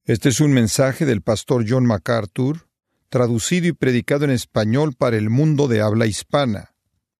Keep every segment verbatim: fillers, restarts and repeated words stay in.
Este es un mensaje del pastor John MacArthur, traducido y predicado en español para el mundo de habla hispana.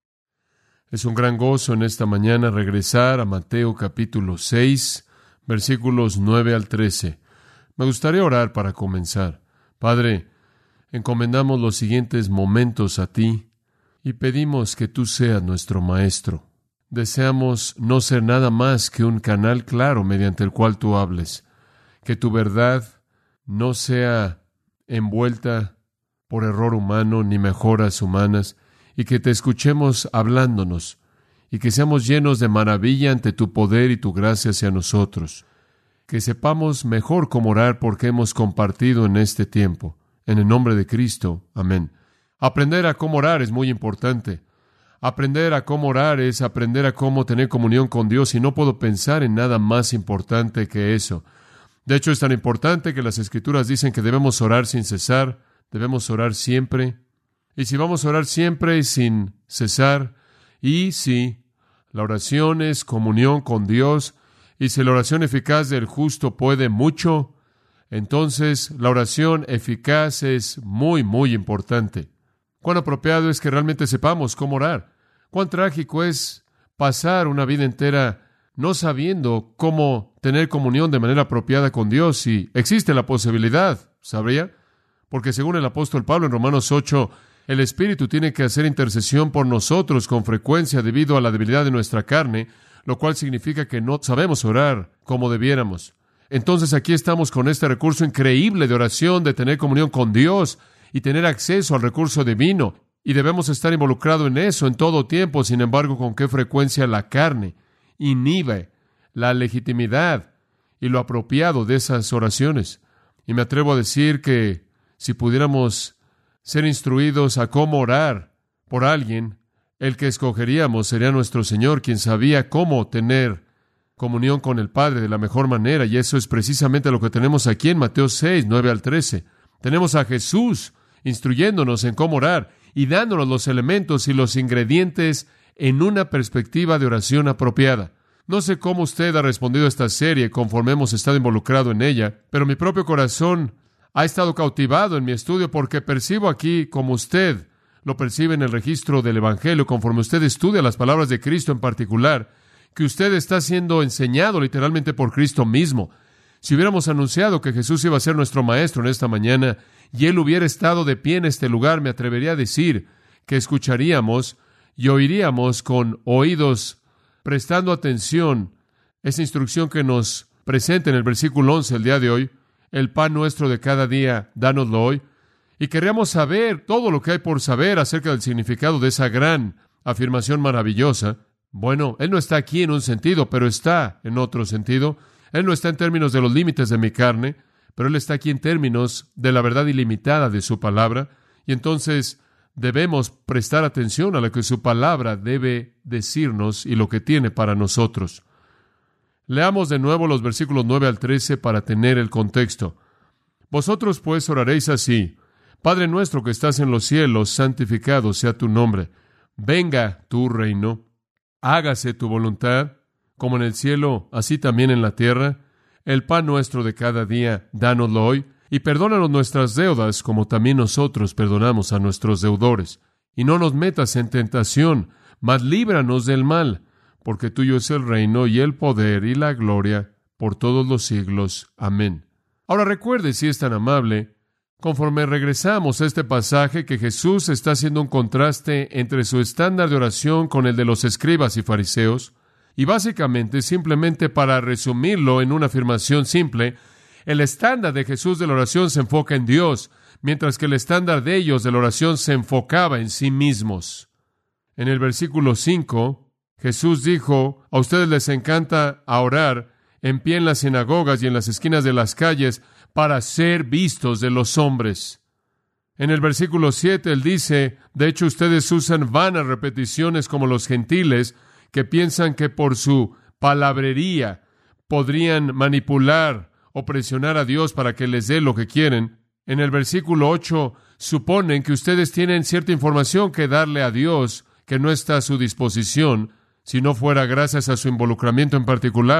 Es un gran gozo en esta mañana regresar a Mateo capítulo seis, versículos nueve al trece. Me gustaría orar para comenzar. Padre, encomendamos los siguientes momentos a ti y pedimos que tú seas nuestro maestro. Deseamos no ser nada más que un canal claro mediante el cual tú hables. Que tu verdad no sea envuelta por error humano ni mejoras humanas, y que te escuchemos hablándonos, y que seamos llenos de maravilla ante tu poder y tu gracia hacia nosotros. Que sepamos mejor cómo orar porque hemos compartido en este tiempo. En el nombre de Cristo. Amén. Aprender a cómo orar es muy importante. Aprender a cómo orar es aprender a cómo tener comunión con Dios, y no puedo pensar en nada más importante que eso. De hecho, es tan importante que las Escrituras dicen que debemos orar sin cesar, debemos orar siempre. Y si vamos a orar siempre y sin cesar, y si la oración es comunión con Dios, y si la oración eficaz del justo puede mucho, entonces la oración eficaz es muy, muy importante. Cuán apropiado es que realmente sepamos cómo orar. Cuán trágico es pasar una vida entera no sabiendo cómo tener comunión de manera apropiada con Dios, si existe la posibilidad, ¿sabría? Porque según el apóstol Pablo en Romanos ocho, el Espíritu tiene que hacer intercesión por nosotros con frecuencia debido a la debilidad de nuestra carne, lo cual significa que no sabemos orar como debiéramos. Entonces aquí estamos con este recurso increíble de oración, de tener comunión con Dios y tener acceso al recurso divino, y debemos estar involucrados en eso en todo tiempo. Sin embargo, ¿con qué frecuencia la carne inhibe la legitimidad y lo apropiado de esas oraciones? Y me atrevo a decir que si pudiéramos ser instruidos a cómo orar por alguien, el que escogeríamos sería nuestro Señor, quien sabía cómo tener comunión con el Padre de la mejor manera, y eso es precisamente lo que tenemos aquí en Mateo seis, nueve al trece. Tenemos a Jesús instruyéndonos en cómo orar y dándonos los elementos y los ingredientes en una perspectiva de oración apropiada. No sé cómo usted ha respondido a esta serie conforme hemos estado involucrado en ella, pero mi propio corazón ha estado cautivado en mi estudio porque percibo aquí, como usted lo percibe en el registro del Evangelio, conforme usted estudia las palabras de Cristo en particular, que usted está siendo enseñado literalmente por Cristo mismo. Si hubiéramos anunciado que Jesús iba a ser nuestro maestro en esta mañana y Él hubiera estado de pie en este lugar, me atrevería a decir que escucharíamos y oiríamos con oídos prestando atención esa instrucción que nos presenta en el versículo once el día de hoy: el pan nuestro de cada día, dánoslo hoy. Y querríamos saber todo lo que hay por saber acerca del significado de esa gran afirmación maravillosa. Bueno, Él no está aquí en un sentido, pero está en otro sentido. Él no está en términos de los límites de mi carne, pero Él está aquí en términos de la verdad ilimitada de su palabra. Y entonces debemos prestar atención a lo que su palabra debe decirnos y lo que tiene para nosotros. Leamos de nuevo los versículos nueve al trece para tener el contexto. Vosotros pues oraréis así: Padre nuestro que estás en los cielos, santificado sea tu nombre. Venga tu reino. Hágase tu voluntad, como en el cielo, así también en la tierra. El pan nuestro de cada día, dánoslo hoy. Y perdónanos nuestras deudas, como también nosotros perdonamos a nuestros deudores. Y no nos metas en tentación, mas líbranos del mal, porque tuyo es el reino y el poder y la gloria por todos los siglos. Amén. Ahora recuerde, si es tan amable, conforme regresamos a este pasaje, que Jesús está haciendo un contraste entre su estándar de oración con el de los escribas y fariseos, y básicamente, simplemente para resumirlo en una afirmación simple, el estándar de Jesús de la oración se enfoca en Dios, mientras que el estándar de ellos de la oración se enfocaba en sí mismos. En el versículo cinco, Jesús dijo: a ustedes les encanta orar en pie en las sinagogas y en las esquinas de las calles para ser vistos de los hombres. En el versículo siete, Él dice: de hecho, ustedes usan vanas repeticiones como los gentiles, que piensan que por su palabrería podrían manipular o presionar a Dios para que les dé lo que quieren. En el versículo ocho, suponen que ustedes tienen cierta información que darle a Dios que no está a su disposición, si no fuera gracias a su involucramiento en particular.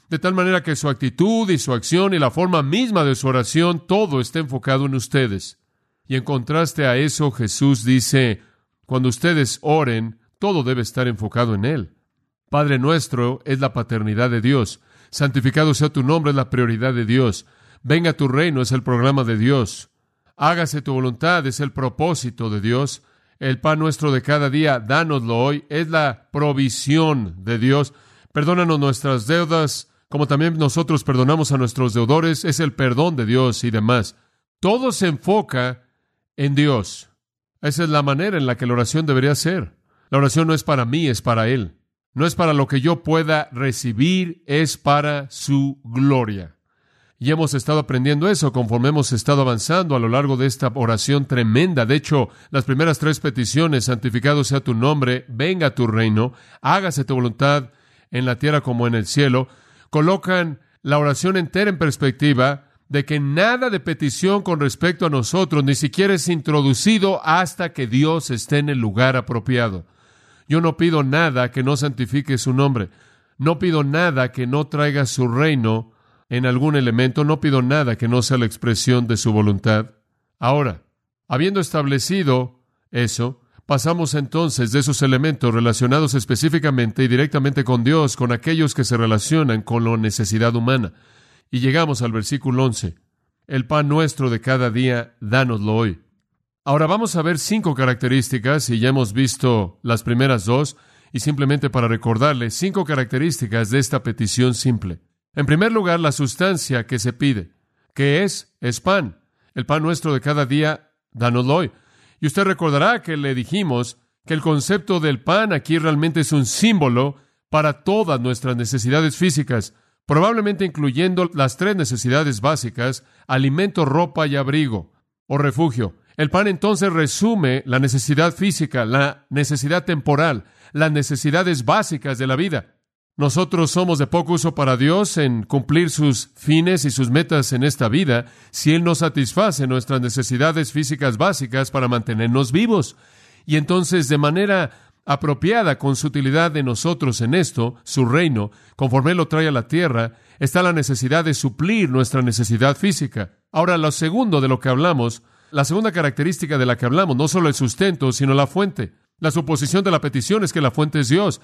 de tal manera que su actitud y su acción y la forma misma de su oración, todo está enfocado en ustedes. Y en contraste a eso, Jesús dice, cuando ustedes oren, todo debe estar enfocado en Él. Padre nuestro es la paternidad de Dios. Santificado sea tu nombre es la prioridad de Dios. Venga tu reino es el programa de Dios. Hágase tu voluntad es el propósito de Dios. El pan nuestro de cada día, dánoslo hoy, es la provisión de Dios. Perdónanos nuestras deudas, como también nosotros perdonamos a nuestros deudores, es el perdón de Dios y demás. Todo se enfoca en Dios. Esa es la manera en la que la oración debería ser. La oración no es para mí, es para Él. No es para lo que yo pueda recibir, es para su gloria. Y hemos estado aprendiendo eso conforme hemos estado avanzando a lo largo de esta oración tremenda. De hecho, las primeras tres peticiones, santificado sea tu nombre, venga tu reino, hágase tu voluntad en la tierra como en el cielo, colocan la oración entera en perspectiva de que nada de petición con respecto a nosotros ni siquiera es introducido hasta que Dios esté en el lugar apropiado. Yo no pido nada que no santifique su nombre. No pido nada que no traiga su reino en algún elemento. No pido nada que no sea la expresión de su voluntad. Ahora, habiendo establecido eso, pasamos entonces de esos elementos relacionados específicamente y directamente con Dios, con aquellos que se relacionan con la necesidad humana. Y llegamos al versículo once. El pan nuestro de cada día, dánoslo hoy. Ahora vamos a ver cinco características, y ya hemos visto las primeras dos, y simplemente para recordarles, cinco características de esta petición simple. En primer lugar, la sustancia que se pide. ¿Qué es? Es pan. El pan nuestro de cada día, dánoslo hoy. Y usted recordará que le dijimos que el concepto del pan aquí realmente es un símbolo para todas nuestras necesidades físicas, probablemente incluyendo las tres necesidades básicas: alimento, ropa y abrigo, o refugio. El pan entonces resume la necesidad física, la necesidad temporal, las necesidades básicas de la vida. Nosotros somos de poco uso para Dios en cumplir sus fines y sus metas en esta vida si Él no satisface nuestras necesidades físicas básicas para mantenernos vivos. Y entonces, de manera apropiada, con su utilidad de nosotros en esto, su reino, conforme Él lo trae a la tierra, está la necesidad de suplir nuestra necesidad física. Ahora, lo segundo de lo que hablamos, la segunda característica de la que hablamos, no solo el sustento, sino la fuente. La suposición de la petición es que la fuente es Dios.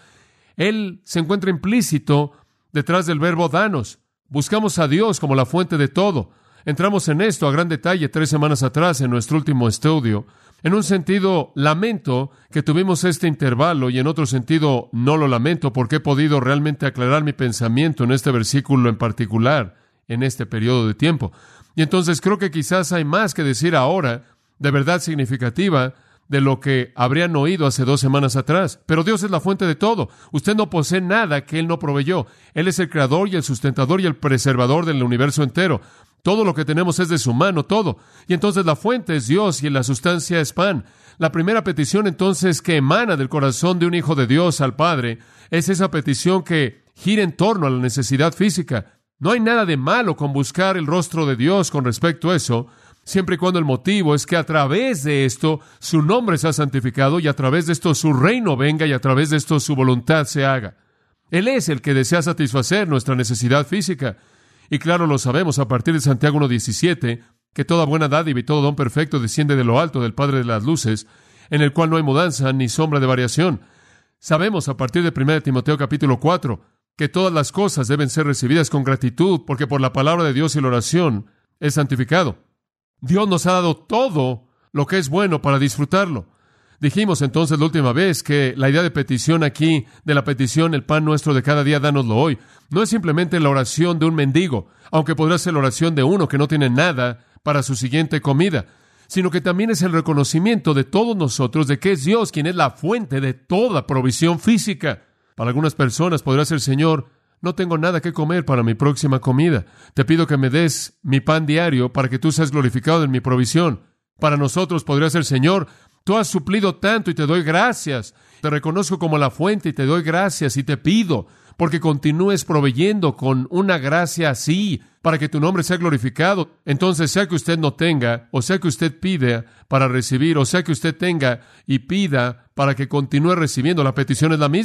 Él se encuentra implícito detrás del verbo danos. Buscamos a Dios como la fuente de todo. Entramos en esto a gran detalle tres semanas atrás en nuestro último estudio. En un sentido, lamento que tuvimos este intervalo, y en otro sentido, no lo lamento porque he podido realmente aclarar mi pensamiento en este versículo en particular, en este periodo de tiempo. Y entonces creo que quizás hay más que decir ahora, de verdad significativa, de lo que habrían oído hace dos semanas atrás. Pero Dios es la fuente de todo. Usted no posee nada que Él no proveyó. Él es el creador y el sustentador y el preservador del universo entero. Todo lo que tenemos es de su mano, todo. Y entonces la fuente es Dios y la sustancia es pan. La primera petición entonces que emana del corazón de un hijo de Dios al Padre es esa petición que gira en torno a la necesidad física. No hay nada de malo con buscar el rostro de Dios con respecto a eso, siempre y cuando el motivo es que a través de esto su nombre sea santificado y a través de esto su reino venga y a través de esto su voluntad se haga. Él es el que desea satisfacer nuestra necesidad física. Y claro, lo sabemos a partir de Santiago uno diecisiete, que toda buena dádiva y todo don perfecto desciende de lo alto del Padre de las luces, en el cual no hay mudanza ni sombra de variación. Sabemos a partir de primera de Timoteo capítulo cuatro, que todas las cosas deben ser recibidas con gratitud, porque por la palabra de Dios y la oración es santificado. Dios nos ha dado todo lo que es bueno para disfrutarlo. Dijimos entonces la última vez que la idea de petición aquí, de la petición, el pan nuestro de cada día, dánoslo hoy, no es simplemente la oración de un mendigo, aunque podrá ser la oración de uno que no tiene nada para su siguiente comida, sino que también es el reconocimiento de todos nosotros de que es Dios quien es la fuente de toda provisión física. Para algunas personas podrá ser: Señor, no tengo nada que comer para mi próxima comida. Te pido que me des mi pan diario para que tú seas glorificado en mi provisión. Para nosotros podría ser: Señor, tú has suplido tanto y te doy gracias. Te reconozco como la fuente y te doy gracias y te pido porque continúes proveyendo con una gracia así para que tu nombre sea glorificado. Entonces, sea que usted no tenga, o sea que usted pide para recibir, o sea que usted tenga y pida para que continúe recibiendo, la petición es la misma.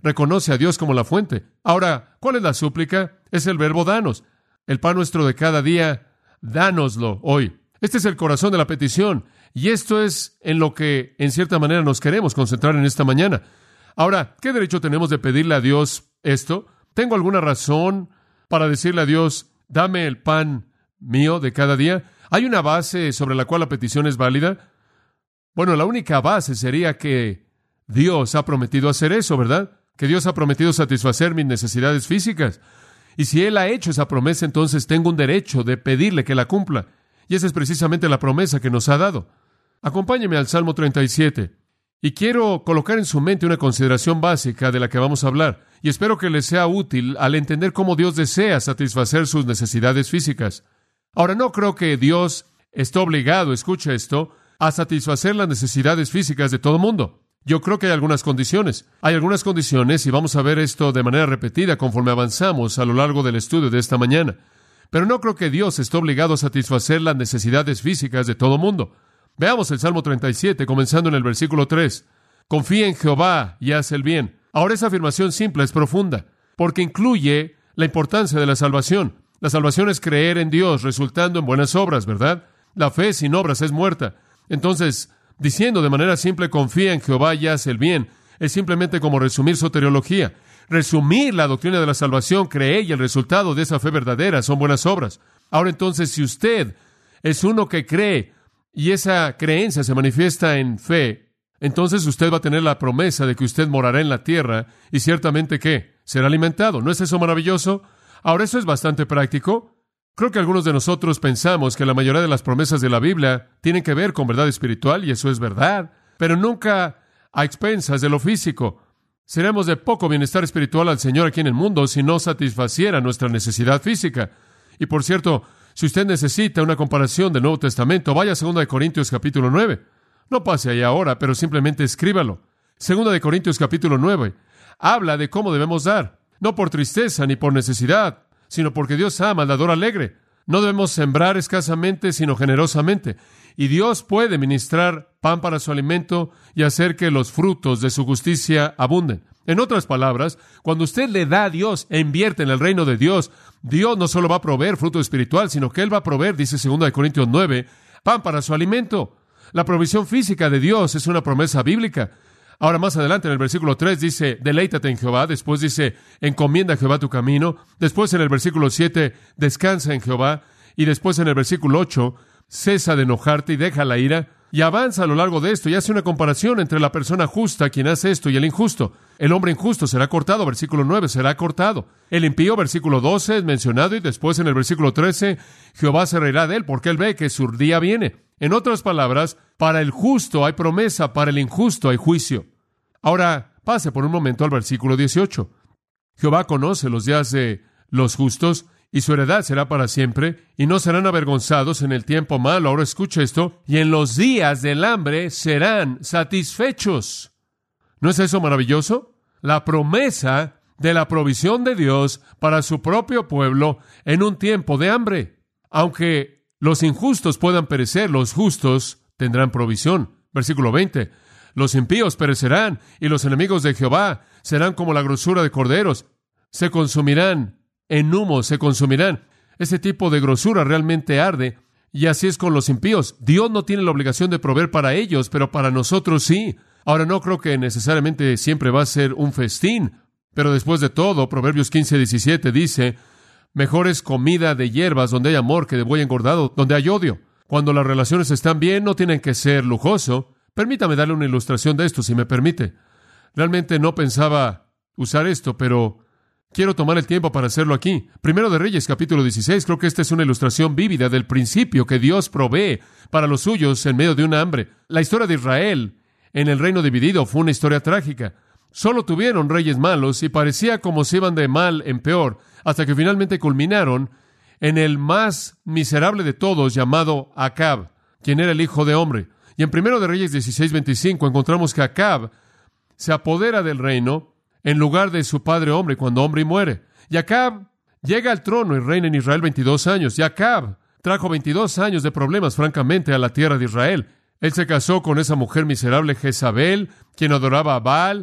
reconoce a Dios como la fuente. Ahora, ¿cuál es la súplica? Es el verbo danos. El pan nuestro de cada día, dánoslo hoy. Este es el corazón de la petición, y esto es en lo que, en cierta manera, nos queremos concentrar en esta mañana. Ahora, ¿qué derecho tenemos de pedirle a Dios esto? ¿Tengo alguna razón para decirle a Dios, dame el pan mío de cada día? ¿Hay una base sobre la cual la petición es válida? Bueno, la única base sería que Dios ha prometido hacer eso, ¿verdad? Que Dios ha prometido satisfacer mis necesidades físicas. Y si Él ha hecho esa promesa, entonces tengo un derecho de pedirle que la cumpla. Y esa es precisamente la promesa que nos ha dado. Acompáñeme al Salmo treinta y siete. Y quiero colocar en su mente una consideración básica de la que vamos a hablar. Y espero que les sea útil al entender cómo Dios desea satisfacer sus necesidades físicas. Ahora, no creo que Dios esté obligado, escucha esto, a satisfacer las necesidades físicas de todo mundo. Yo creo que hay algunas condiciones. Hay algunas condiciones, y vamos a ver esto de manera repetida conforme avanzamos a lo largo del estudio de esta mañana. Pero no creo que Dios esté obligado a satisfacer las necesidades físicas de todo mundo. Veamos el Salmo treinta y siete, comenzando en el versículo tres. Confía en Jehová y haz el bien. Ahora, esa afirmación simple es profunda, porque incluye la importancia de la salvación. La salvación es creer en Dios, resultando en buenas obras, ¿verdad? La fe sin obras es muerta. Entonces, diciendo de manera simple, confía en Jehová y haz el bien, es simplemente como resumir soteriología. Resumir la doctrina de la salvación, creer y el resultado de esa fe verdadera son buenas obras. Ahora entonces, si usted es uno que cree y esa creencia se manifiesta en fe, entonces usted va a tener la promesa de que usted morará en la tierra y ciertamente ¿qué? Será alimentado. ¿No es eso maravilloso? Ahora, eso es bastante práctico. Creo que algunos de nosotros pensamos que la mayoría de las promesas de la Biblia tienen que ver con verdad espiritual, y eso es verdad, pero nunca a expensas de lo físico. Seremos de poco bienestar espiritual al Señor aquí en el mundo si no satisfaciera nuestra necesidad física. Y por cierto, si usted necesita una comparación del Nuevo Testamento, vaya a segunda de Corintios capítulo nueve. No pase ahí ahora, pero simplemente escríbalo. segunda de Corintios capítulo nueve habla de cómo debemos dar, no por tristeza ni por necesidad, sino porque Dios ama al dador alegre. No debemos sembrar escasamente, sino generosamente. Y Dios puede ministrar pan para su alimento y hacer que los frutos de su justicia abunden. En otras palabras, cuando usted le da a Dios e invierte en el reino de Dios, Dios no solo va a proveer fruto espiritual, sino que Él va a proveer, dice segunda de Corintios nueve, pan para su alimento. La provisión física de Dios es una promesa bíblica. Ahora, más adelante en el versículo tres dice, deleítate en Jehová. Después dice, encomienda a Jehová tu camino. Después en el versículo siete, descansa en Jehová. Y después en el versículo ocho, cesa de enojarte y deja la ira. Y avanza a lo largo de esto y hace una comparación entre la persona justa, quien hace esto, y el injusto. El hombre injusto será cortado, versículo nueve, será cortado. El impío, versículo doce, es mencionado, y después en el versículo trece, Jehová se reirá de él, porque él ve que su día viene. En otras palabras, para el justo hay promesa, para el injusto hay juicio. Ahora, pase por un momento al versículo dieciocho. Jehová conoce los días de los justos, y su heredad será para siempre, y no serán avergonzados en el tiempo malo. Ahora escuche esto, y en los días del hambre serán satisfechos. ¿No es eso maravilloso? La promesa de la provisión de Dios para su propio pueblo en un tiempo de hambre. Aunque los injustos puedan perecer, los justos tendrán provisión. Versículo veinte. Los impíos perecerán, y los enemigos de Jehová serán como la grosura de corderos. Se consumirán en humo, se consumirán. Ese tipo de grosura realmente arde, y así es con los impíos. Dios no tiene la obligación de proveer para ellos, pero para nosotros sí. Ahora, no creo que necesariamente siempre va a ser un festín, pero después de todo, Proverbios quince diecisiete dice, mejor es comida de hierbas donde hay amor que de buey engordado donde hay odio. Cuando las relaciones están bien, no tienen que ser lujoso. Permítame darle una ilustración de esto, si me permite. Realmente no pensaba usar esto, pero quiero tomar el tiempo para hacerlo aquí. Primero de Reyes, capítulo dieciséis, creo que esta es una ilustración vívida del principio que Dios provee para los suyos en medio de una hambre. La historia de Israel en el reino dividido fue una historia trágica. Solo tuvieron reyes malos y parecía como se iban de mal en peor, hasta que finalmente culminaron en el más miserable de todos, llamado Acab, quien era el hijo de hombre. Y en Primero de Reyes dieciséis veinticinco encontramos que Acab se apodera del reino en lugar de su padre hombre cuando hombre muere. Y Acab llega al trono y reina en Israel veintidós años. Y Acab trajo veintidós años de problemas, francamente, a la tierra de Israel. Él se casó con esa mujer miserable Jezabel, quien adoraba a Baal,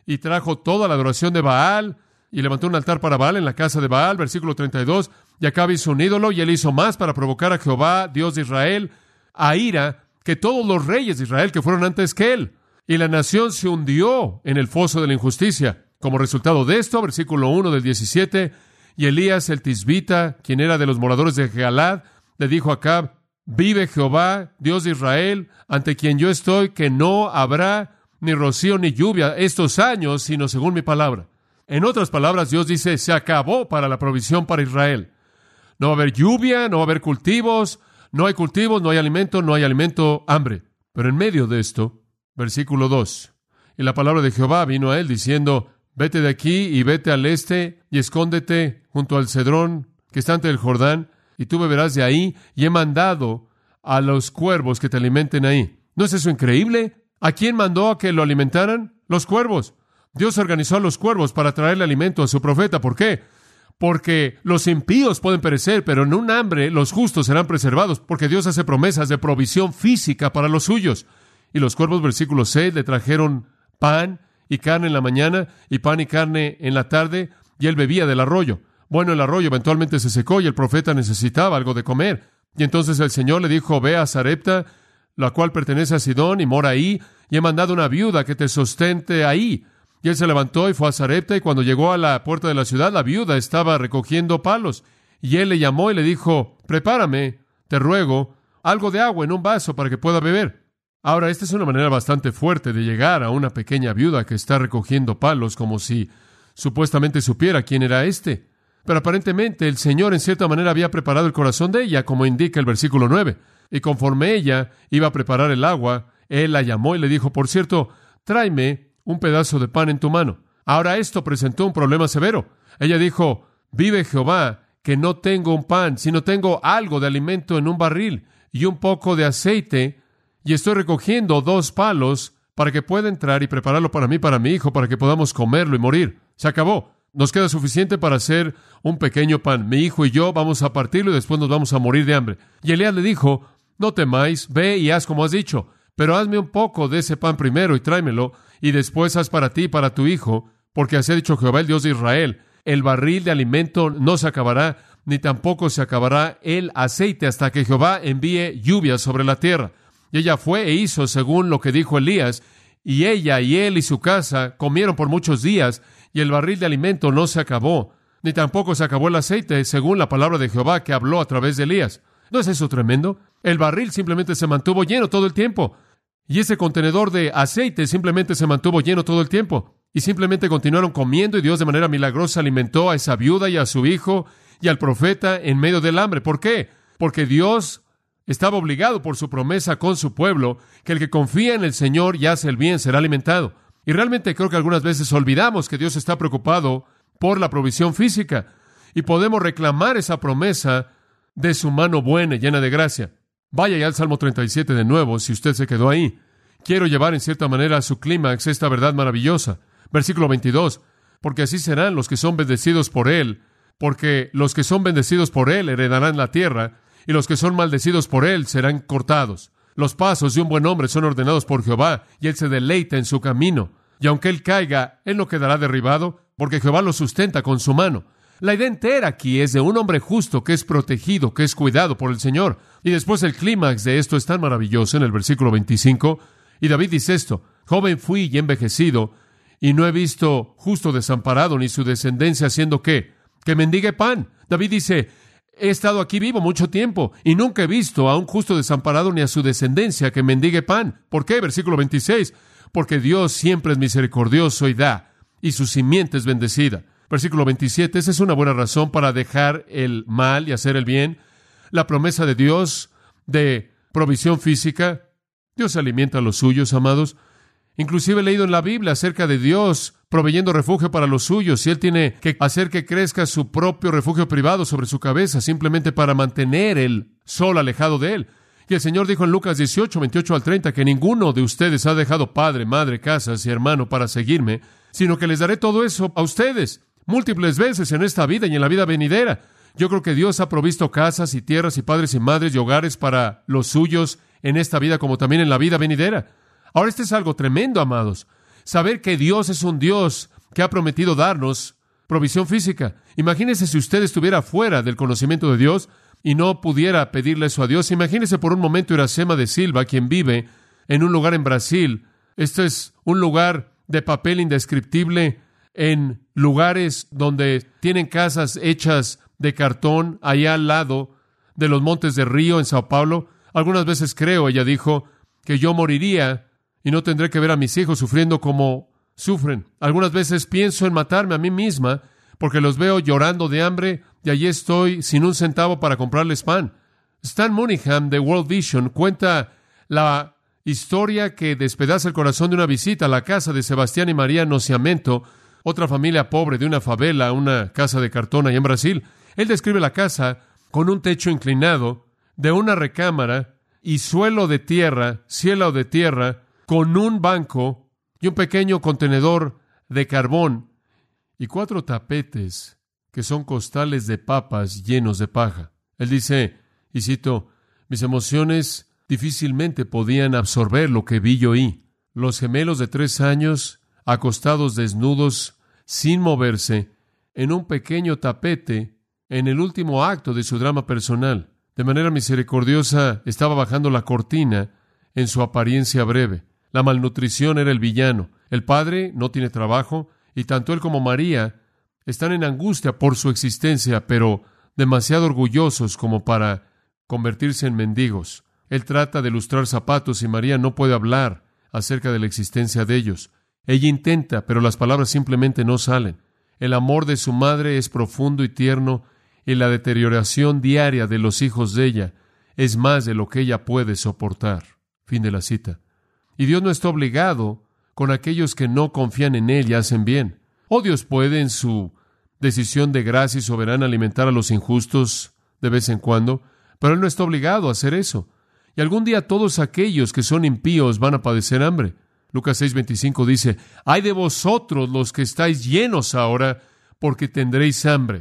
y trajo toda la adoración de Baal, y levantó un altar para Baal en la casa de Baal, versículo treinta y dos, y Acab hizo un ídolo, y él hizo más para provocar a Jehová, Dios de Israel, a ira, que todos los reyes de Israel que fueron antes que él. Y la nación se hundió en el foso de la injusticia. Como resultado de esto, versículo uno del diecisiete, y Elías el tisbita, quien era de los moradores de Gaalad, le dijo a Acab: vive Jehová, Dios de Israel, ante quien yo estoy, que no habrá ni rocío ni lluvia estos años, sino según mi palabra. En otras palabras, Dios dice, se acabó para la provisión para Israel. No va a haber lluvia, no va a haber cultivos, no hay cultivos, no hay alimento, no hay alimento, hambre. Pero en medio de esto, versículo dos, y la palabra de Jehová vino a él diciendo: vete de aquí y vete al este y escóndete junto al Cedrón que está ante el Jordán, y tú beberás de ahí, y he mandado a los cuervos que te alimenten ahí. ¿No es eso increíble? ¿A quién mandó a que lo alimentaran? Los cuervos. Dios organizó a los cuervos para traerle alimento a su profeta. ¿Por qué? Porque los impíos pueden perecer, pero en un hambre los justos serán preservados, porque Dios hace promesas de provisión física para los suyos. Y los cuervos, versículo seis, le trajeron pan y carne en la mañana, y pan y carne en la tarde, y él bebía del arroyo. Bueno, el arroyo eventualmente se secó, y el profeta necesitaba algo de comer. Y entonces el Señor le dijo: ve a Sarepta, la cual pertenece a Sidón, y mora ahí, y he mandado una viuda que te sustente ahí. Y él se levantó y fue a Sarepta, y cuando llegó a la puerta de la ciudad, la viuda estaba recogiendo palos. Y él le llamó y le dijo: prepárame, te ruego, algo de agua en un vaso para que pueda beber. Ahora, esta es una manera bastante fuerte de llegar a una pequeña viuda que está recogiendo palos, como si supuestamente supiera quién era éste. Pero aparentemente el Señor en cierta manera había preparado el corazón de ella, como indica el versículo nueve. Y conforme ella iba a preparar el agua, él la llamó y le dijo: por cierto, tráeme un pedazo de pan en tu mano. Ahora esto presentó un problema severo. Ella dijo: vive Jehová, que no tengo un pan, sino tengo algo de alimento en un barril y un poco de aceite, y estoy recogiendo dos palos para que pueda entrar y prepararlo para mí y para mi hijo, para que podamos comerlo y morir. Se acabó. Nos queda suficiente para hacer un pequeño pan. Mi hijo y yo vamos a partirlo y después nos vamos a morir de hambre. Y Elías le dijo: no temáis, ve y haz como has dicho, pero hazme un poco de ese pan primero y tráemelo, y después haz para ti y para tu hijo, porque así ha dicho Jehová, el Dios de Israel: el barril de alimento no se acabará, ni tampoco se acabará el aceite hasta que Jehová envíe lluvia sobre la tierra. Y ella fue e hizo según lo que dijo Elías, y ella y él y su casa comieron por muchos días, y el barril de alimento no se acabó, ni tampoco se acabó el aceite, según la palabra de Jehová que habló a través de Elías. ¿No es eso tremendo? El barril simplemente se mantuvo lleno todo el tiempo. Y ese contenedor de aceite simplemente se mantuvo lleno todo el tiempo. Y simplemente continuaron comiendo, y Dios de manera milagrosa alimentó a esa viuda y a su hijo y al profeta en medio del hambre. ¿Por qué? Porque Dios estaba obligado por su promesa con su pueblo, que el que confía en el Señor y hace el bien será alimentado. Y realmente creo que algunas veces olvidamos que Dios está preocupado por la provisión física, y podemos reclamar esa promesa de su mano buena y llena de gracia. Vaya ya al Salmo treinta y siete de nuevo, si usted se quedó ahí. Quiero llevar en cierta manera a su clímax esta verdad maravillosa. Versículo veintidós. Porque así serán los que son bendecidos por Él, porque los que son bendecidos por Él heredarán la tierra, y los que son maldecidos por Él serán cortados. Los pasos de un buen hombre son ordenados por Jehová, y Él se deleita en su camino. Y aunque Él caiga, Él no quedará derribado, porque Jehová lo sustenta con su mano. La idea entera aquí es de un hombre justo que es protegido, que es cuidado por el Señor. Y después el clímax de esto es tan maravilloso en el versículo veinticinco. Y David dice esto: joven fui y envejecido, y no he visto justo desamparado, ni su descendencia haciendo ¿qué? Que mendigue pan. David dice: he estado aquí vivo mucho tiempo, y nunca he visto a un justo desamparado ni a su descendencia que mendigue pan. ¿Por qué? Versículo veintiséis. Porque Dios siempre es misericordioso y da, y su simiente es bendecida. Versículo veintisiete. Esa es una buena razón para dejar el mal y hacer el bien. La promesa de Dios de provisión física. Dios alimenta a los suyos, amados. Inclusive he leído en la Biblia acerca de Dios proveyendo refugio para los suyos, y Él tiene que hacer que crezca su propio refugio privado sobre su cabeza, simplemente para mantener el sol alejado de Él. Y el Señor dijo en Lucas dieciocho, veintiocho al treinta, que ninguno de ustedes ha dejado padre, madre, casas y hermano para seguirme, sino que les daré todo eso a ustedes, múltiples veces en esta vida y en la vida venidera. Yo creo que Dios ha provisto casas y tierras y padres y madres y hogares para los suyos en esta vida como también en la vida venidera. Ahora, este es algo tremendo, amados. saber que Dios es un Dios que ha prometido darnos provisión física. Imagínese si usted estuviera fuera del conocimiento de Dios y no pudiera pedirle eso a Dios. Imagínese por un momento Iracema de Silva, quien vive en un lugar en Brasil. Este es un lugar de papel indescriptible, en lugares donde tienen casas hechas de cartón, allá al lado de los montes de Río, en Sao Paulo. Algunas veces creo, ella dijo, que yo moriría y no tendré que ver a mis hijos sufriendo como sufren. Algunas veces pienso en matarme a mí misma porque los veo llorando de hambre y allí estoy sin un centavo para comprarles pan. Stan Moynihan de World Vision cuenta la historia que despedaza el corazón de una visita a la casa de Sebastián y María Nociamento, otra familia pobre de una favela, una casa de cartón allá en Brasil. Él describe la casa con un techo inclinado, de una recámara y suelo de tierra, cielo de tierra, con un banco y un pequeño contenedor de carbón y cuatro tapetes que son costales de papas llenos de paja. Él dice, y cito, mis emociones difícilmente podían absorber lo que vi y oí. Los gemelos de tres años, acostados desnudos, sin moverse, en un pequeño tapete, en el último acto de su drama personal. De manera misericordiosa estaba bajando la cortina en su apariencia breve. La malnutrición era el villano. El padre no tiene trabajo, y tanto él como María están en angustia por su existencia, pero demasiado orgullosos como para convertirse en mendigos. Él trata de lustrar zapatos y María no puede hablar acerca de la existencia de ellos. Ella intenta, pero las palabras simplemente no salen. El amor de su madre es profundo y tierno, y la deterioración diaria de los hijos de ella es más de lo que ella puede soportar. Fin de la cita. Y Dios no está obligado con aquellos que no confían en Él y hacen bien. O Dios puede, en su decisión de gracia y soberana, alimentar a los injustos de vez en cuando, pero Él no está obligado a hacer eso. Y algún día todos aquellos que son impíos van a padecer hambre. Lucas seis veinticinco dice, ¡ay de vosotros los que estáis llenos ahora, porque tendréis hambre!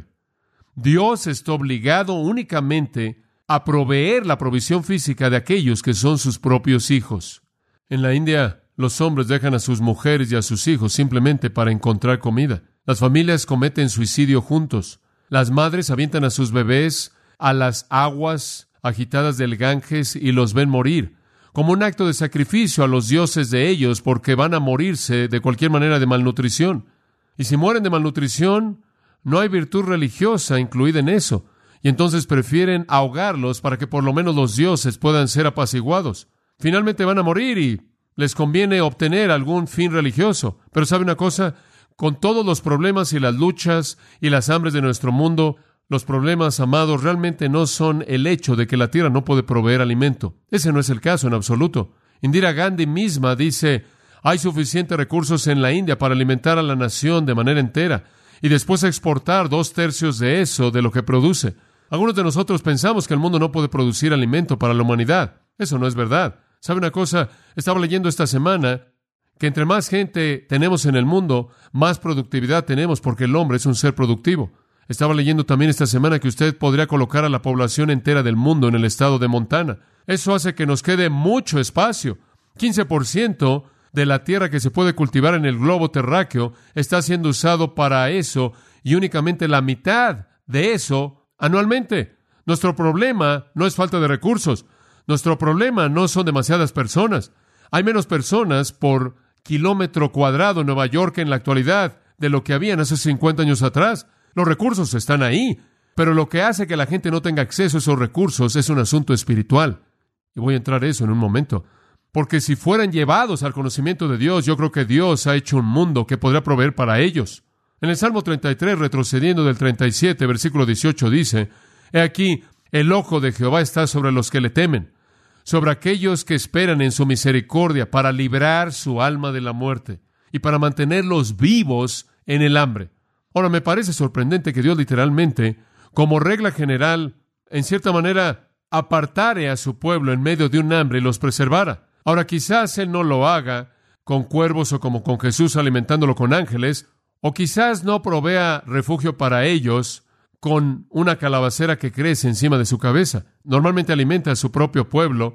Dios está obligado únicamente a proveer la provisión física de aquellos que son sus propios hijos. En la India, los hombres dejan a sus mujeres y a sus hijos simplemente para encontrar comida. Las familias cometen suicidio juntos. Las madres avientan a sus bebés a las aguas agitadas del Ganges y los ven morir, como un acto de sacrificio a los dioses de ellos, porque van a morirse de cualquier manera de malnutrición. Y si mueren de malnutrición, no hay virtud religiosa incluida en eso, y entonces prefieren ahogarlos para que por lo menos los dioses puedan ser apaciguados. Finalmente van a morir y les conviene obtener algún fin religioso. Pero ¿sabe una cosa? Con todos los problemas y las luchas y las hambres de nuestro mundo, los problemas, amados, realmente no son el hecho de que la tierra no puede proveer alimento. Ese no es el caso en absoluto. Indira Gandhi misma dice, hay suficientes recursos en la India para alimentar a la nación de manera entera y después exportar dos tercios de eso, de lo que produce. Algunos de nosotros pensamos que el mundo no puede producir alimento para la humanidad. Eso no es verdad. ¿Sabe una cosa? Estaba leyendo esta semana que entre más gente tenemos en el mundo, más productividad tenemos porque el hombre es un ser productivo. Estaba leyendo también esta semana que usted podría colocar a la población entera del mundo en el estado de Montana. Eso hace que nos quede mucho espacio. quince por ciento de la tierra que se puede cultivar en el globo terráqueo está siendo usado para eso y únicamente la mitad de eso anualmente. Nuestro problema no es falta de recursos. Nuestro problema no son demasiadas personas. Hay menos personas por kilómetro cuadrado en Nueva York en la actualidad de lo que habían hace cincuenta años atrás. Los recursos están ahí, pero lo que hace que la gente no tenga acceso a esos recursos es un asunto espiritual. Y voy a entrar a eso en un momento. Porque si fueran llevados al conocimiento de Dios, yo creo que Dios ha hecho un mundo que podrá proveer para ellos. En el Salmo treinta y tres, retrocediendo del treinta y siete, versículo dieciocho, dice, he aquí, el ojo de Jehová está sobre los que le temen, sobre aquellos que esperan en su misericordia para librar su alma de la muerte y para mantenerlos vivos en el hambre. Ahora, me parece sorprendente que Dios literalmente, como regla general, en cierta manera, apartare a su pueblo en medio de un hambre y los preservara. Ahora, quizás Él no lo haga con cuervos o como con Jesús alimentándolo con ángeles, o quizás no provea refugio para ellos con una calabacera que crece encima de su cabeza. Normalmente alimenta a su propio pueblo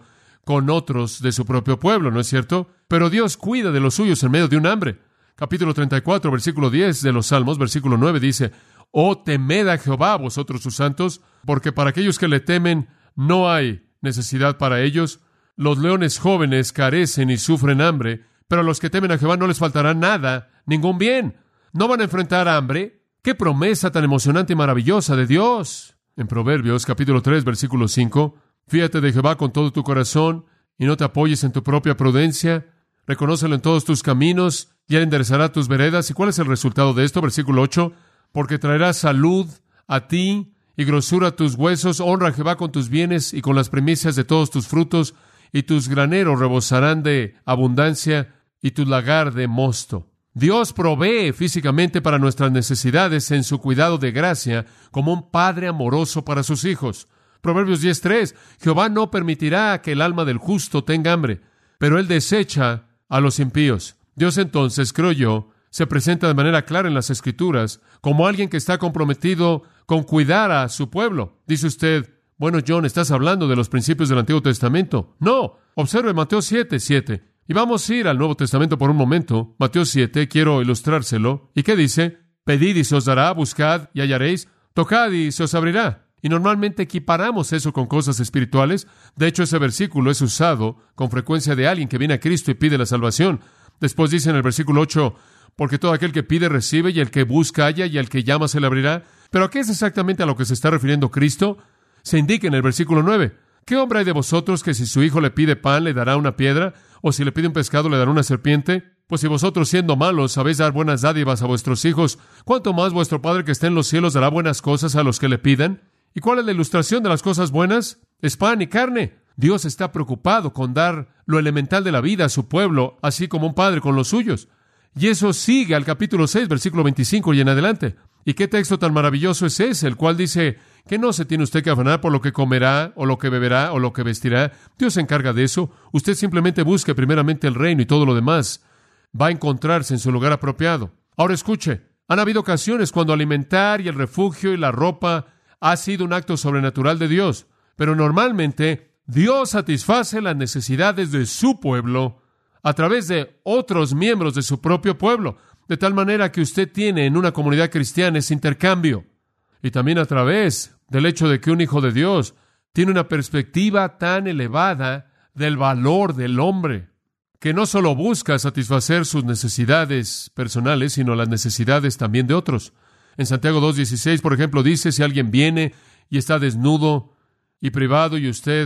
con otros de su propio pueblo, ¿no es cierto? Pero Dios cuida de los suyos en medio de un hambre. Capítulo treinta y cuatro, versículo diez de los Salmos, versículo nueve dice: «Oh, temed a Jehová, vosotros sus santos, porque para aquellos que le temen no hay necesidad para ellos. Los leones jóvenes carecen y sufren hambre, pero a los que temen a Jehová no les faltará nada, ningún bien». ¿No van a enfrentar hambre? ¡Qué promesa tan emocionante y maravillosa de Dios! En Proverbios, capítulo tres, versículo cinco, «Fíate de Jehová con todo tu corazón, y no te apoyes en tu propia prudencia. Reconócelo en todos tus caminos, y Él enderezará tus veredas». ¿Y cuál es el resultado de esto? Versículo ocho, «Porque traerá salud a ti y grosura a tus huesos. Honra a Jehová con tus bienes y con las primicias de todos tus frutos, y tus graneros rebosarán de abundancia, y tu lagar de mosto». Dios provee físicamente para nuestras necesidades en su cuidado de gracia, como un padre amoroso para sus hijos. Proverbios diez tres, «Jehová no permitirá que el alma del justo tenga hambre, pero Él desecha a los impíos». Dios entonces, creo yo, se presenta de manera clara en las Escrituras como alguien que está comprometido con cuidar a su pueblo. Dice usted: «Bueno, John, ¿estás hablando de los principios del Antiguo Testamento?» No, observe Mateo siete siete. Y vamos a ir al Nuevo Testamento por un momento. Mateo siete, quiero ilustrárselo. ¿Y qué dice? «Pedid y se os dará, buscad y hallaréis, tocad y se os abrirá». Y normalmente equiparamos eso con cosas espirituales. De hecho, ese versículo es usado con frecuencia de alguien que viene a Cristo y pide la salvación. Después dice en el versículo ocho, «Porque todo aquel que pide recibe, y el que busca halla, y el que llama se le abrirá». ¿Pero a qué es exactamente a lo que se está refiriendo Cristo? Se indica en el versículo nueve. «¿Qué hombre hay de vosotros que si su hijo le pide pan, le dará una piedra? ¿O si le pide un pescado, le dará una serpiente? Pues si vosotros, siendo malos, sabéis dar buenas dádivas a vuestros hijos, ¿cuánto más vuestro Padre que está en los cielos dará buenas cosas a los que le pidan?» ¿Y cuál es la ilustración de las cosas buenas? Es pan y carne. Dios está preocupado con dar lo elemental de la vida a su pueblo, así como un padre con los suyos. Y eso sigue al capítulo seis, versículo veinticinco y en adelante. ¿Y qué texto tan maravilloso es ese, el cual dice que no se tiene usted que afanar por lo que comerá, o lo que beberá, o lo que vestirá? Dios se encarga de eso. Usted simplemente busque primeramente el reino, y todo lo demás va a encontrarse en su lugar apropiado. Ahora escuche, han habido ocasiones cuando alimentar y el refugio y la ropa ha sido un acto sobrenatural de Dios, pero normalmente Dios satisface las necesidades de su pueblo a través de otros miembros de su propio pueblo, de tal manera que usted tiene en una comunidad cristiana ese intercambio, y también a través del hecho de que un hijo de Dios tiene una perspectiva tan elevada del valor del hombre, que no solo busca satisfacer sus necesidades personales, sino las necesidades también de otros. En Santiago dos dieciséis, por ejemplo, dice: «Si alguien viene y está desnudo y privado, y usted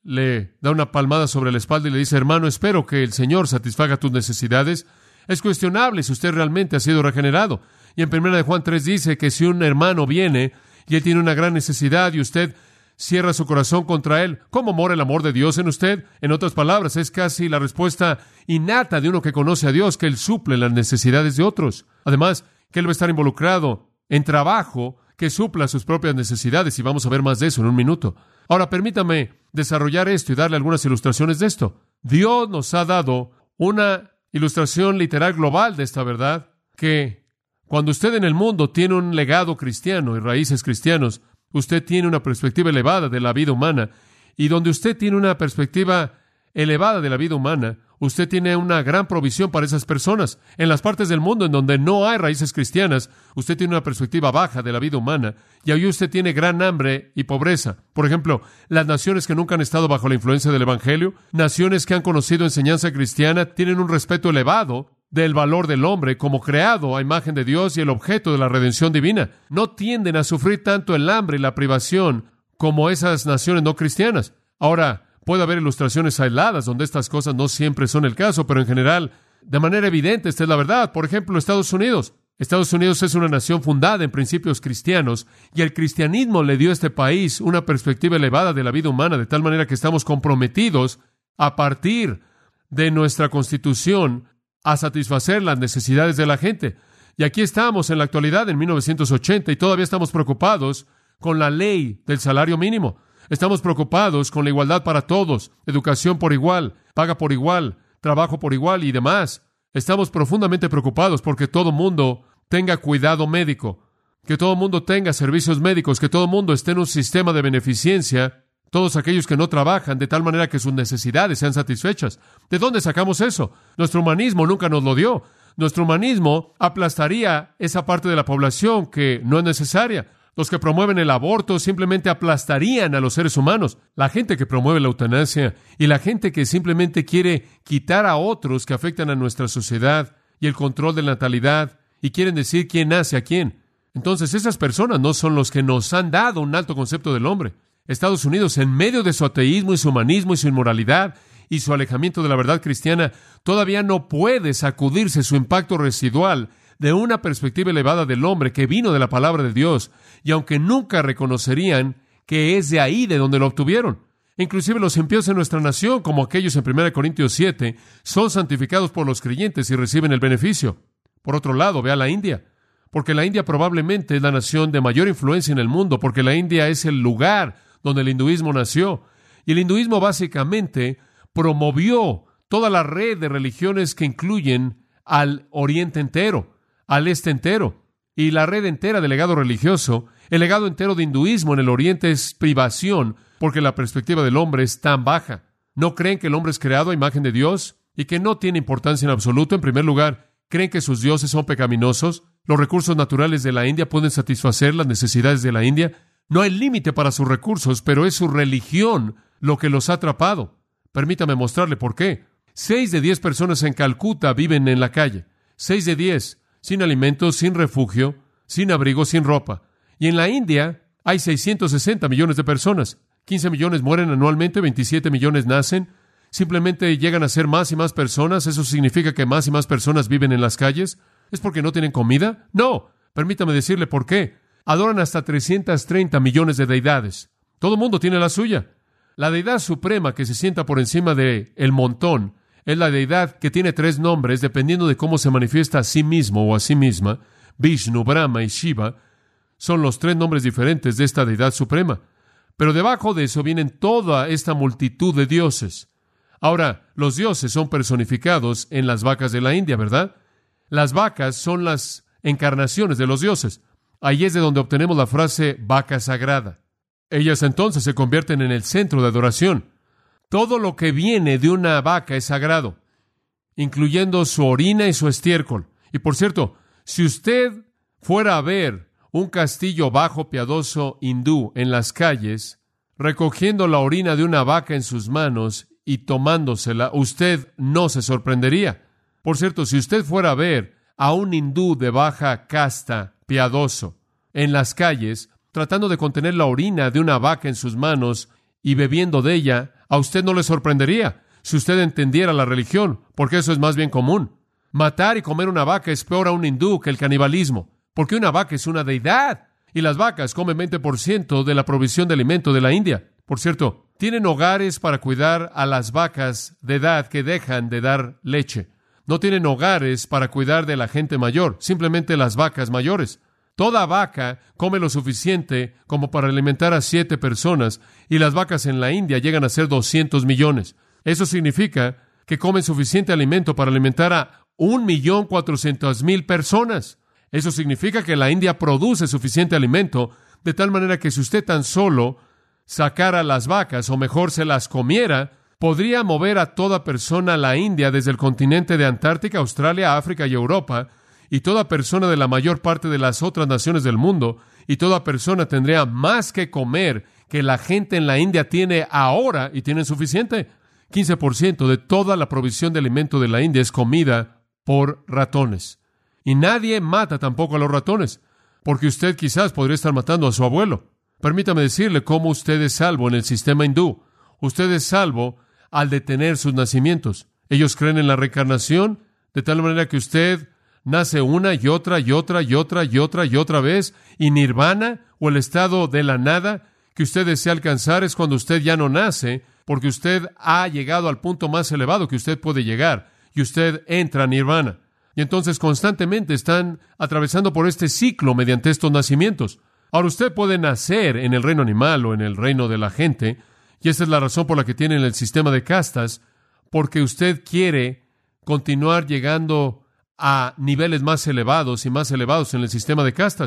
le da una palmada sobre la espalda y le dice: hermano, espero que el Señor satisfaga tus necesidades», es cuestionable si usted realmente ha sido regenerado. Y en primera de Juan tres dice que si un hermano viene y él tiene una gran necesidad y usted cierra su corazón contra él, ¿cómo mora el amor de Dios en usted? En otras palabras, es casi la respuesta innata de uno que conoce a Dios, que Él suple las necesidades de otros. Además, que Él va a estar involucrado en trabajo que supla sus propias necesidades, y vamos a ver más de eso en un minuto. Ahora, permítame desarrollar esto y darle algunas ilustraciones de esto. Dios nos ha dado una ilustración literal global de esta verdad, que cuando usted en el mundo tiene un legado cristiano y raíces cristianos, usted tiene una perspectiva elevada de la vida humana, y donde usted tiene una perspectiva elevada de la vida humana, usted tiene una gran provisión para esas personas. En las partes del mundo en donde no hay raíces cristianas, usted tiene una perspectiva baja de la vida humana, y ahí usted tiene gran hambre y pobreza. Por ejemplo, las naciones que nunca han estado bajo la influencia del Evangelio, naciones que han conocido enseñanza cristiana, tienen un respeto elevado del valor del hombre como creado a imagen de Dios y el objeto de la redención divina. No tienden a sufrir tanto el hambre y la privación como esas naciones no cristianas. Ahora, puede haber ilustraciones aisladas donde estas cosas no siempre son el caso, pero en general, de manera evidente, esta es la verdad. Por ejemplo, Estados Unidos. Estados Unidos es una nación fundada en principios cristianos, y el cristianismo le dio a este país una perspectiva elevada de la vida humana, de tal manera que estamos comprometidos a partir de nuestra Constitución a satisfacer las necesidades de la gente. Y aquí estamos en la actualidad, en mil novecientos ochenta, y todavía estamos preocupados con la ley del salario mínimo. Estamos preocupados con la igualdad para todos, educación por igual, paga por igual, trabajo por igual y demás. Estamos profundamente preocupados porque todo mundo tenga cuidado médico, que todo mundo tenga servicios médicos, que todo mundo esté en un sistema de beneficencia Todos aquellos que no trabajan de tal manera que sus necesidades sean satisfechas. ¿De dónde sacamos eso? Nuestro humanismo nunca nos lo dio. Nuestro humanismo aplastaría esa parte de la población que no es necesaria. Los que promueven el aborto simplemente aplastarían a los seres humanos. La gente que promueve la eutanasia y la gente que simplemente quiere quitar a otros que afectan a nuestra sociedad y el control de la natalidad y quieren decir quién nace a quién. Entonces esas personas no son los que nos han dado un alto concepto del hombre. Estados Unidos, en medio de su ateísmo y su humanismo y su inmoralidad y su alejamiento de la verdad cristiana, todavía no puede sacudirse su impacto residual de una perspectiva elevada del hombre que vino de la palabra de Dios, y aunque nunca reconocerían que es de ahí de donde lo obtuvieron. Inclusive los impíos en nuestra nación, como aquellos en primera Corintios siete, son santificados por los creyentes y reciben el beneficio. Por otro lado, ve a la India, porque la India probablemente es la nación de mayor influencia en el mundo, porque la India es el lugar donde el hinduismo nació. Y el hinduismo básicamente promovió toda la red de religiones que incluyen al Oriente entero, al Este entero. Y la red entera del legado religioso, el legado entero de hinduismo en el Oriente es privación, porque la perspectiva del hombre es tan baja. ¿No creen que el hombre es creado a imagen de Dios y que no tiene importancia en absoluto? En primer lugar, ¿creen que sus dioses son pecaminosos? ¿Los recursos naturales de la India pueden satisfacer las necesidades de la India? No hay límite para sus recursos, pero es su religión lo que los ha atrapado. Permítame mostrarle por qué. Seis de diez personas en Calcuta viven en la calle. Seis de diez, sin alimentos, sin refugio, sin abrigo, sin ropa. Y en la India hay seiscientos sesenta millones de personas. quince millones mueren anualmente, veintisiete millones nacen. Simplemente llegan a ser más y más personas. ¿Eso significa que más y más personas viven en las calles? ¿Es porque no tienen comida? No. Permítame decirle por qué. Adoran hasta trescientos treinta millones de deidades. Todo el mundo tiene la suya. La deidad suprema que se sienta por encima del montón es la deidad que tiene tres nombres dependiendo de cómo se manifiesta a sí mismo o a sí misma. Vishnu, Brahma y Shiva son los tres nombres diferentes de esta deidad suprema. Pero debajo de eso vienen toda esta multitud de dioses. Ahora, los dioses son personificados en las vacas de la India, ¿verdad? Las vacas son las encarnaciones de los dioses. Ahí es de donde obtenemos la frase vaca sagrada. Ellas entonces se convierten en el centro de adoración. Todo lo que viene de una vaca es sagrado, incluyendo su orina y su estiércol. Y por cierto, si usted fuera a ver un castillo bajo piadoso hindú en las calles, recogiendo la orina de una vaca en sus manos y tomándosela, usted no se sorprendería. Por cierto, si usted fuera a ver a un hindú de baja casta piadoso en las calles, tratando de contener la orina de una vaca en sus manos y bebiendo de ella, a usted no le sorprendería si usted entendiera la religión, porque eso es más bien común. Matar y comer una vaca es peor a un hindú que el canibalismo, porque una vaca es una deidad, y las vacas comen veinte por ciento de la provisión de alimento de la India. Por cierto, tienen hogares para cuidar a las vacas de edad que dejan de dar leche. No tienen hogares para cuidar de la gente mayor, simplemente las vacas mayores. Toda vaca come lo suficiente como para alimentar a siete personas, y las vacas en la India llegan a ser doscientos millones. Eso significa que comen suficiente alimento para alimentar a un millón cuatrocientas mil personas. Eso significa que la India produce suficiente alimento, de tal manera que si usted tan solo sacara las vacas, o mejor se las comiera, podría mover a toda persona a la India desde el continente de Antártica, Australia, África y Europa, y toda persona de la mayor parte de las otras naciones del mundo, y toda persona tendría más que comer que la gente en la India tiene ahora, y tienen suficiente. quince por ciento de toda la provisión de alimento de la India es comida por ratones. Y nadie mata tampoco a los ratones, porque usted quizás podría estar matando a su abuelo. Permítame decirle cómo usted es salvo en el sistema hindú. Usted es salvo al detener sus nacimientos. Ellos creen en la reencarnación, de tal manera que usted nace una y otra y otra y otra y otra y otra vez, y nirvana, o el estado de la nada que usted desea alcanzar, es cuando usted ya no nace, porque usted ha llegado al punto más elevado que usted puede llegar, y usted entra a nirvana. Y entonces constantemente están atravesando por este ciclo mediante estos nacimientos. Ahora, usted puede nacer en el reino animal o en el reino de la gente, y esta es la razón por la que tienen el sistema de castas, porque usted quiere continuar llegando a niveles más elevados y más elevados en el sistema de castas.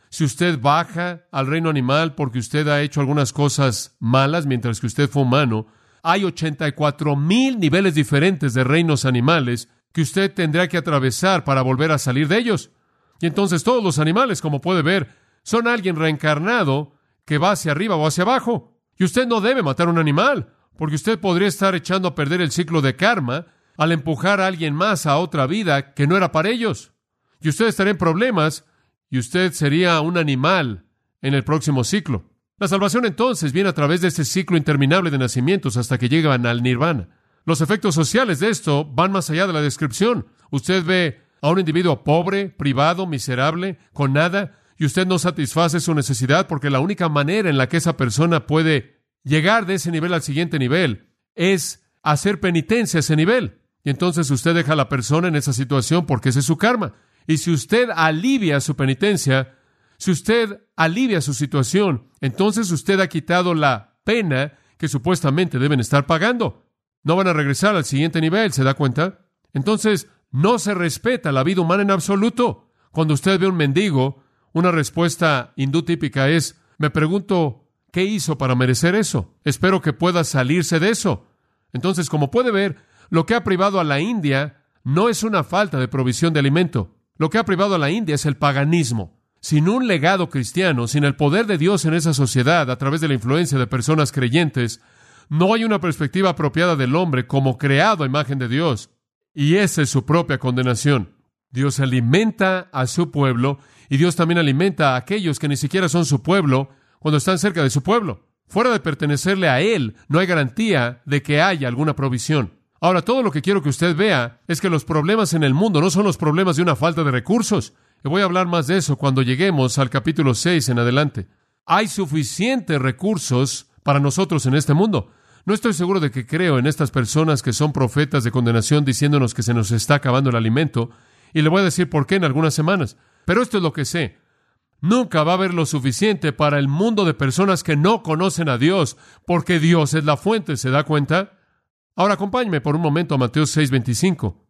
si usted baja al reino animal porque usted ha hecho algunas cosas malas mientras que usted fue humano, hay ochenta y cuatro mil niveles diferentes de reinos animales que usted tendrá que atravesar para volver a salir de ellos. Y entonces todos los animales, como puede ver, son alguien reencarnado que va hacia arriba o hacia abajo. Y usted no debe matar a un animal, porque usted podría estar echando a perder el ciclo de karma al empujar a alguien más a otra vida que no era para ellos. Y usted estaría en problemas, y usted sería un animal en el próximo ciclo. La salvación entonces viene a través de este ciclo interminable de nacimientos hasta que llegan al nirvana. Los efectos sociales de esto van más allá de la descripción. Usted ve a un individuo pobre, privado, miserable, con nada, y usted no satisface su necesidad porque la única manera en la que esa persona puede llegar de ese nivel al siguiente nivel es hacer penitencia a ese nivel. Y entonces usted deja a la persona en esa situación porque ese es su karma. Y si usted alivia su penitencia, si usted alivia su situación, entonces usted ha quitado la pena que supuestamente deben estar pagando. No van a regresar al siguiente nivel, ¿se da cuenta? Entonces, no se respeta la vida humana en absoluto. Cuando usted ve a un mendigo, una respuesta hindú típica es, me pregunto, ¿qué hizo para merecer eso? Espero que pueda salirse de eso. Entonces, como puede ver, lo que ha privado a la India no es una falta de provisión de alimento. Lo que ha privado a la India es el paganismo. Sin un legado cristiano, sin el poder de Dios en esa sociedad, a través de la influencia de personas creyentes, no hay una perspectiva apropiada del hombre como creado a imagen de Dios. Y esa es su propia condenación. Dios alimenta a su pueblo y Dios también alimenta a aquellos que ni siquiera son su pueblo cuando están cerca de su pueblo. Fuera de pertenecerle a Él, no hay garantía de que haya alguna provisión. Ahora, todo lo que quiero que usted vea es que los problemas en el mundo no son los problemas de una falta de recursos. Y voy a hablar más de eso cuando lleguemos al capítulo seis en adelante. Hay suficientes recursos para nosotros en este mundo. No estoy seguro de que creo en estas personas que son profetas de condenación diciéndonos que se nos está acabando el alimento, y le voy a decir por qué en algunas semanas. Pero esto es lo que sé. Nunca va a haber lo suficiente para el mundo de personas que no conocen a Dios, porque Dios es la fuente, ¿se da cuenta? Ahora acompáñeme por un momento a Mateo seis veinticinco.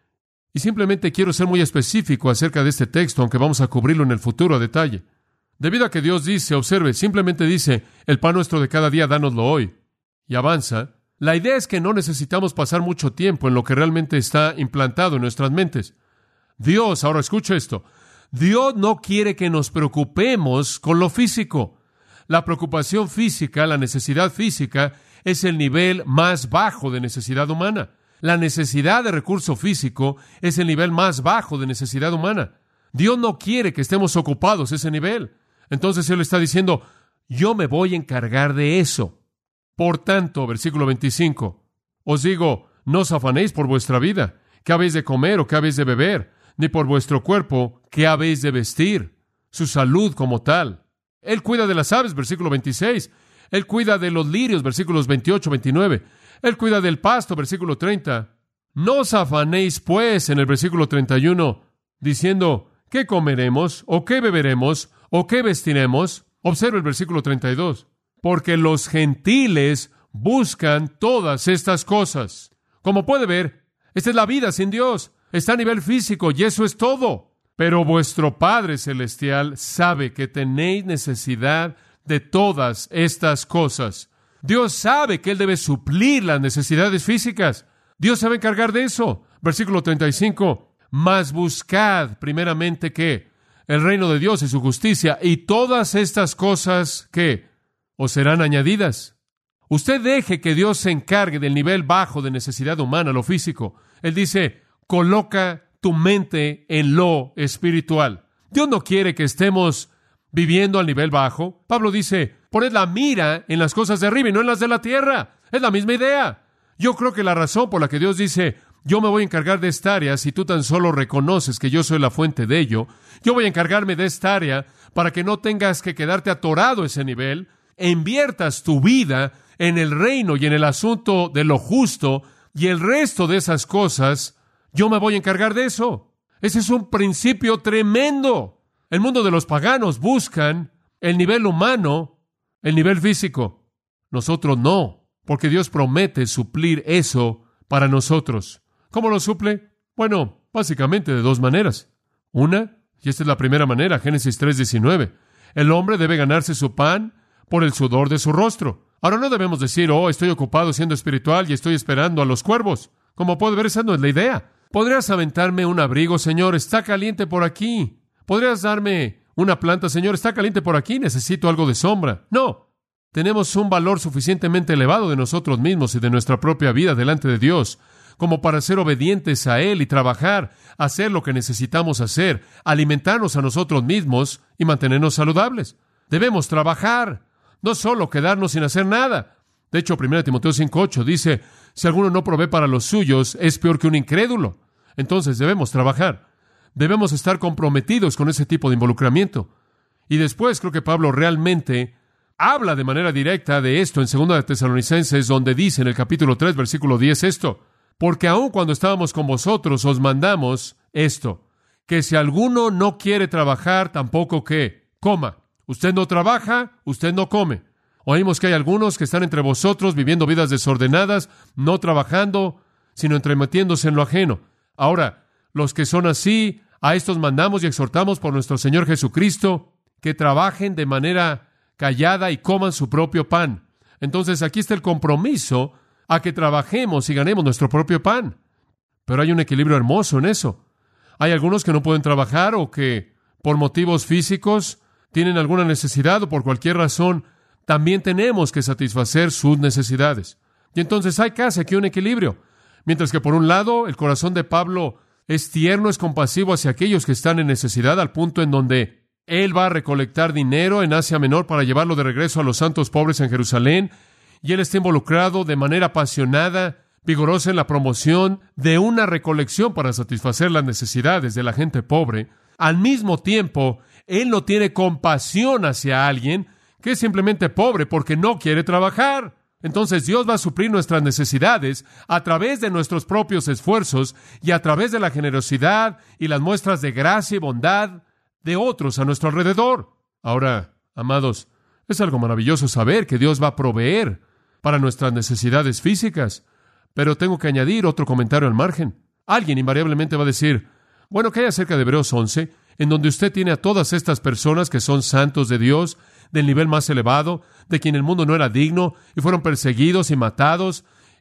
Y simplemente quiero ser muy específico acerca de este texto, aunque vamos a cubrirlo en el futuro a detalle. Debido a que Dios dice, observe, simplemente dice, el pan nuestro de cada día, dánoslo hoy. Y avanza. La idea es que no necesitamos pasar mucho tiempo en lo que realmente está implantado en nuestras mentes. Dios, ahora escucha esto, Dios no quiere que nos preocupemos con lo físico. La preocupación física, la necesidad física, es el nivel más bajo de necesidad humana. La necesidad de recurso físico es el nivel más bajo de necesidad humana. Dios no quiere que estemos ocupados ese nivel. Entonces Él está diciendo, yo me voy a encargar de eso. Por tanto, versículo veinticinco, os digo, no os afanéis por vuestra vida, qué habéis de comer o qué habéis de beber, ni por vuestro cuerpo, qué habéis de vestir, su salud como tal. Él cuida de las aves, versículo veintiséis. Él cuida de los lirios, versículos veintiocho, veintinueve. Él cuida del pasto, versículo treinta. No os afanéis, pues, en el versículo treinta y uno, diciendo, ¿qué comeremos? ¿O qué beberemos? ¿O qué vestiremos? Observe el versículo treinta y dos. Porque los gentiles buscan todas estas cosas. Como puede ver, esta es la vida sin Dios. Está a nivel físico y eso es todo. Pero vuestro Padre Celestial sabe que tenéis necesidad de todas estas cosas. Dios sabe que Él debe suplir las necesidades físicas. Dios se va a encargar de eso. Versículo treinta y cinco. Mas buscad primeramente ¿qué? El reino de Dios y su justicia, y todas estas cosas ¿qué? Os serán añadidas. Usted deje que Dios se encargue del nivel bajo de necesidad humana, lo físico. Él dice, coloca tu mente en lo espiritual. Dios no quiere que estemos viviendo al nivel bajo. Pablo dice, poned la mira en las cosas de arriba y no en las de la tierra. Es la misma idea. Yo creo que la razón por la que Dios dice, yo me voy a encargar de esta área, si tú tan solo reconoces que yo soy la fuente de ello, yo voy a encargarme de esta área para que no tengas que quedarte atorado a ese nivel, e inviertas tu vida en el reino y en el asunto de lo justo y el resto de esas cosas, yo me voy a encargar de eso. Ese es un principio tremendo. El mundo de los paganos buscan el nivel humano, el nivel físico. Nosotros no, porque Dios promete suplir eso para nosotros. ¿Cómo lo suple? Bueno, básicamente de dos maneras. Una, Y esta es la primera manera, Génesis tres diecinueve. El hombre debe ganarse su pan por el sudor de su rostro. Ahora no debemos decir, oh, estoy ocupado siendo espiritual y estoy esperando a los cuervos. Como puede ver, esa no es la idea. ¿Podrías aventarme un abrigo, Señor? Está caliente por aquí. ¿Podrías darme una planta, Señor? Está caliente por aquí. Necesito algo de sombra. No. Tenemos un valor suficientemente elevado de nosotros mismos y de nuestra propia vida delante de Dios como para ser obedientes a Él y trabajar, hacer lo que necesitamos hacer, alimentarnos a nosotros mismos y mantenernos saludables. Debemos trabajar, no solo quedarnos sin hacer nada. De hecho, primera Timoteo cinco ocho dice, si alguno no provee para los suyos, es peor que un incrédulo. Entonces debemos trabajar. Debemos estar comprometidos con ese tipo de involucramiento. Y después creo que Pablo realmente habla de manera directa de esto en segunda de Tesalonicenses, donde dice en el capítulo tres, versículo diez esto, porque aun cuando estábamos con vosotros os mandamos esto, que si alguno no quiere trabajar, tampoco que coma. Usted no trabaja, usted no come. Oímos que hay algunos que están entre vosotros viviendo vidas desordenadas, no trabajando, sino entremetiéndose en lo ajeno. Ahora, los que son así, a estos mandamos y exhortamos por nuestro Señor Jesucristo, que trabajen de manera callada y coman su propio pan. Entonces, aquí está el compromiso a que trabajemos y ganemos nuestro propio pan. Pero hay un equilibrio hermoso en eso. Hay algunos que no pueden trabajar o que, por motivos físicos, tienen alguna necesidad o por cualquier razón, también tenemos que satisfacer sus necesidades. Y entonces hay casi aquí un equilibrio. Mientras que por un lado, el corazón de Pablo es tierno, es compasivo hacia aquellos que están en necesidad, al punto en donde él va a recolectar dinero en Asia Menor para llevarlo de regreso a los santos pobres en Jerusalén, y él está involucrado de manera apasionada, vigorosa en la promoción de una recolección para satisfacer las necesidades de la gente pobre. Al mismo tiempo, él no tiene compasión hacia alguien que es simplemente pobre porque no quiere trabajar. Entonces Dios va a suplir nuestras necesidades a través de nuestros propios esfuerzos y a través de la generosidad y las muestras de gracia y bondad de otros a nuestro alrededor. Ahora, amados, es algo maravilloso saber que Dios va a proveer para nuestras necesidades físicas. Pero tengo que añadir otro comentario al margen. Alguien invariablemente va a decir, bueno, ¿qué hay acerca de Hebreos once, en donde usted tiene a todas estas personas que son santos de Dios, del nivel más elevado, de quien el mundo no era digno, y fueron perseguidos y matados,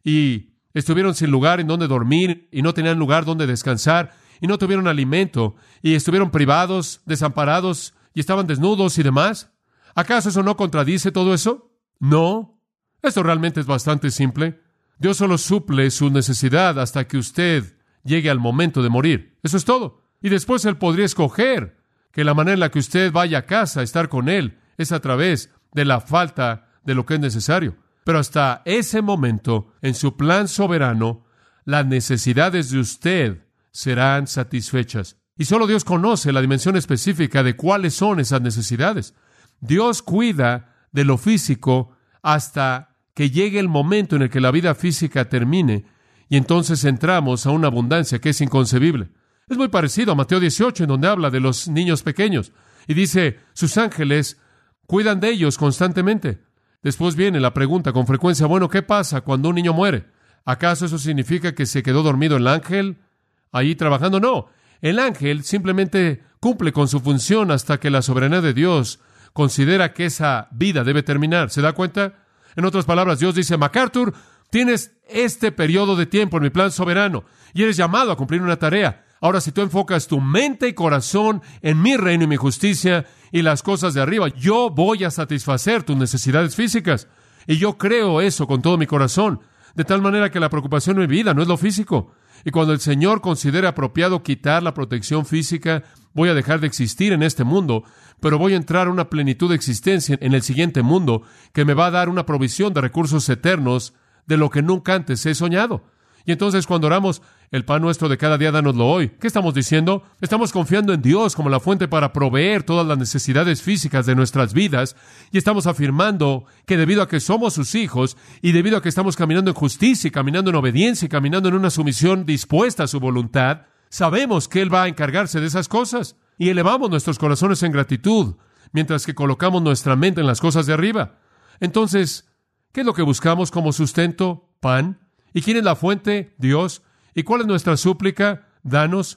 y estuvieron sin lugar en donde dormir, y no tenían lugar donde descansar, y no tuvieron alimento, y estuvieron privados, desamparados, y estaban desnudos y demás? ¿Acaso eso no contradice todo eso? No. Esto realmente es bastante simple. Dios solo suple su necesidad hasta que usted llegue al momento de morir. Eso es todo. Y después Él podría escoger que la manera en la que usted vaya a casa a estar con Él es a través de la falta de lo que es necesario. Pero hasta ese momento, en su plan soberano, las necesidades de usted serán satisfechas. Y solo Dios conoce la dimensión específica de cuáles son esas necesidades. Dios cuida de lo físico hasta que llegue el momento en el que la vida física termine, y entonces entramos a una abundancia que es inconcebible. Es muy parecido a Mateo dieciocho, en donde habla de los niños pequeños, y dice, sus ángeles cuidan de ellos constantemente. Después viene la pregunta con frecuencia, bueno, ¿qué pasa cuando un niño muere? ¿Acaso eso significa que se quedó dormido el ángel ahí trabajando? No, el ángel simplemente cumple con su función hasta que la soberanía de Dios considera que esa vida debe terminar. ¿Se da cuenta? En otras palabras, Dios dice, MacArthur, tienes este periodo de tiempo en mi plan soberano y eres llamado a cumplir una tarea. Ahora, si tú enfocas tu mente y corazón en mi reino y mi justicia y las cosas de arriba, yo voy a satisfacer tus necesidades físicas. Y yo creo eso con todo mi corazón, de tal manera que la preocupación en mi vida no es lo físico. Y cuando el Señor considere apropiado quitar la protección física, voy a dejar de existir en este mundo, pero voy a entrar a una plenitud de existencia en el siguiente mundo que me va a dar una provisión de recursos eternos de lo que nunca antes he soñado. Y entonces cuando oramos, el pan nuestro de cada día, dánoslo hoy, ¿qué estamos diciendo? Estamos confiando en Dios como la fuente para proveer todas las necesidades físicas de nuestras vidas, y estamos afirmando que debido a que somos sus hijos, y debido a que estamos caminando en justicia, y caminando en obediencia, y caminando en una sumisión dispuesta a su voluntad, sabemos que Él va a encargarse de esas cosas, y elevamos nuestros corazones en gratitud, mientras que colocamos nuestra mente en las cosas de arriba. Entonces, ¿qué es lo que buscamos como sustento? Pan. ¿Y quién es la fuente? Dios. ¿Y cuál es nuestra súplica? Danos.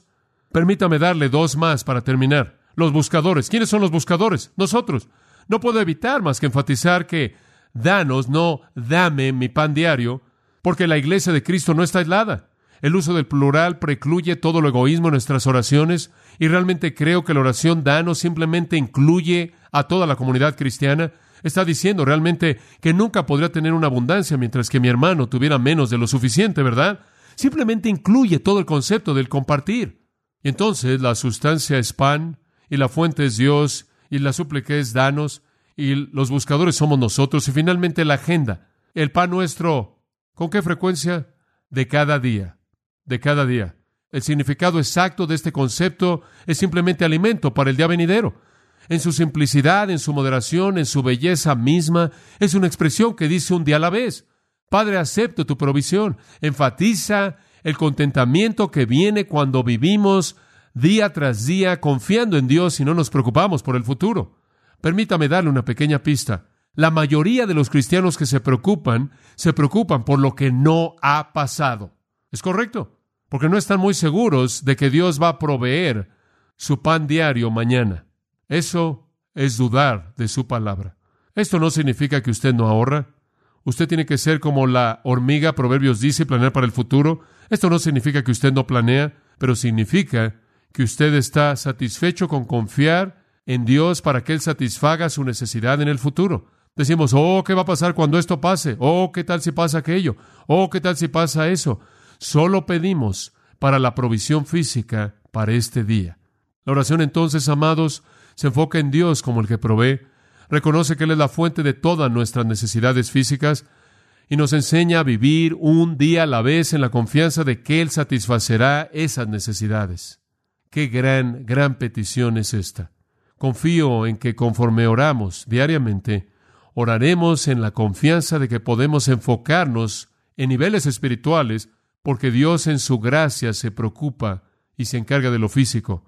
Permítame darle dos más para terminar. Los buscadores. ¿Quiénes son los buscadores? Nosotros. No puedo evitar más que enfatizar que danos, no dame mi pan diario, porque la iglesia de Cristo no está aislada. El uso del plural precluye todo el egoísmo en nuestras oraciones, y realmente creo que la oración danos simplemente incluye a toda la comunidad cristiana. Está diciendo realmente que nunca podría tener una abundancia mientras que mi hermano tuviera menos de lo suficiente, ¿verdad? Simplemente incluye todo el concepto del compartir. Y entonces la sustancia es pan, y la fuente es Dios, y la súplica es danos, y los buscadores somos nosotros, y finalmente la agenda. El pan nuestro, ¿con qué frecuencia? De cada día, de cada día. El significado exacto de este concepto es simplemente alimento para el día venidero. En su simplicidad, en su moderación, en su belleza misma, es una expresión que dice un día a la vez. Padre, acepto tu provisión. Enfatiza el contentamiento que viene cuando vivimos día tras día confiando en Dios y no nos preocupamos por el futuro. Permítame darle una pequeña pista. La mayoría de los cristianos que se preocupan, se preocupan por lo que no ha pasado. ¿Es correcto? Porque no están muy seguros de que Dios va a proveer su pan diario mañana. Eso es dudar de su palabra. Esto no significa que usted no ahorra. Usted tiene que ser como la hormiga, Proverbios dice, planear para el futuro. Esto no significa que usted no planea, pero significa que usted está satisfecho con confiar en Dios para que Él satisfaga su necesidad en el futuro. Decimos, oh, ¿qué va a pasar cuando esto pase? Oh, ¿qué tal si pasa aquello? Oh, ¿qué tal si pasa eso? Solo pedimos para la provisión física para este día. La oración entonces, amados, se enfoca en Dios como el que provee, reconoce que Él es la fuente de todas nuestras necesidades físicas y nos enseña a vivir un día a la vez en la confianza de que Él satisfacerá esas necesidades. Qué gran, gran petición es esta. Confío en que conforme oramos diariamente, oraremos en la confianza de que podemos enfocarnos en niveles espirituales porque Dios en su gracia se preocupa y se encarga de lo físico.